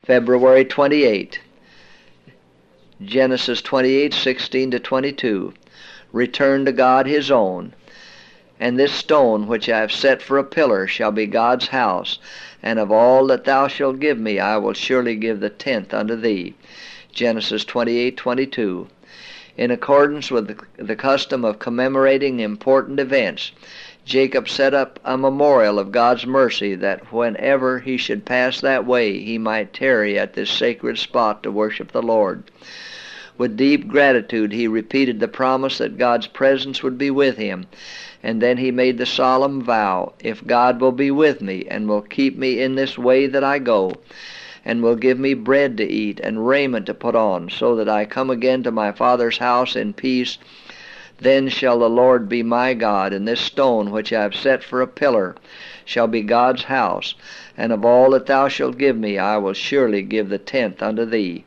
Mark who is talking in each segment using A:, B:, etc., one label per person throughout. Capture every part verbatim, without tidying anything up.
A: February twenty-eighth, Genesis twenty-eight, sixteen to twenty-two. Return to God his own. And this stone which I have set for a pillar shall be God's house, and of all that thou shalt give me I will surely give the tenth unto thee. Genesis twenty-eight, twenty-two. In accordance with the custom of commemorating important events, Jacob set up a memorial of God's mercy, that whenever he should pass that way he might tarry at this sacred spot to worship the Lord. With deep gratitude he repeated the promise that God's presence would be with him, and then he made the solemn vow, "If God will be with me, and will keep me in this way that I go, and will give me bread to eat and raiment to put on, so that I come again to my Father's house in peace, then shall the Lord be my God, and this stone which I have set for a pillar shall be God's house, and of all that thou shalt give me I will surely give the tenth unto thee."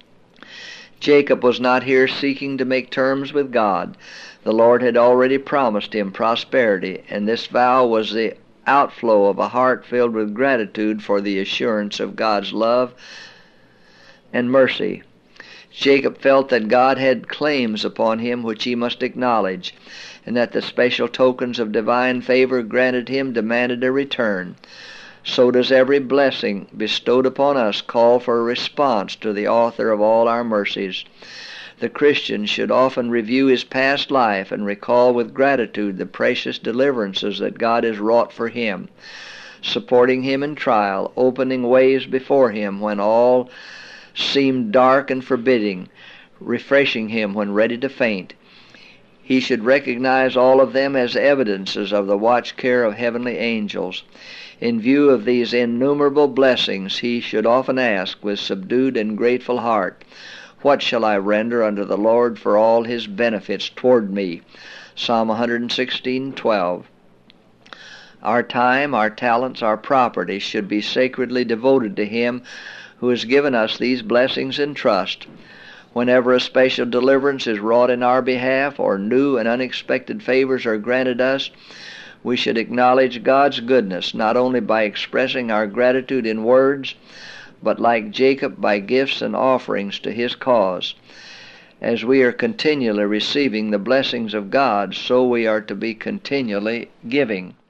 A: Jacob was not here seeking to make terms with God. The Lord had already promised him prosperity, and this vow was the outflow of a heart filled with gratitude for the assurance of God's love and mercy. Jacob felt that God had claims upon him which he must acknowledge, and that the special tokens of divine favor granted him demanded a return. So does every blessing bestowed upon us call for a response to the author of all our mercies. The Christian should often review his past life and recall with gratitude the precious deliverances that God has wrought for him, supporting him in trial, opening ways before him when all seemed dark and forbidding, refreshing him when ready to faint. He should recognize all of them as evidences of the watch care of heavenly angels. In view of these innumerable blessings, he should often ask with subdued and grateful heart, "What shall I render unto the Lord for all his benefits toward me?" Psalm one sixteen, twelve. Our time, our talents, our property should be sacredly devoted to him who has given us these blessings in trust. Whenever a special deliverance is wrought in our behalf, or new and unexpected favors are granted us, we should acknowledge God's goodness, not only by expressing our gratitude in words, but like Jacob by gifts and offerings to his cause. As we are continually receiving the blessings of God, so we are to be continually giving.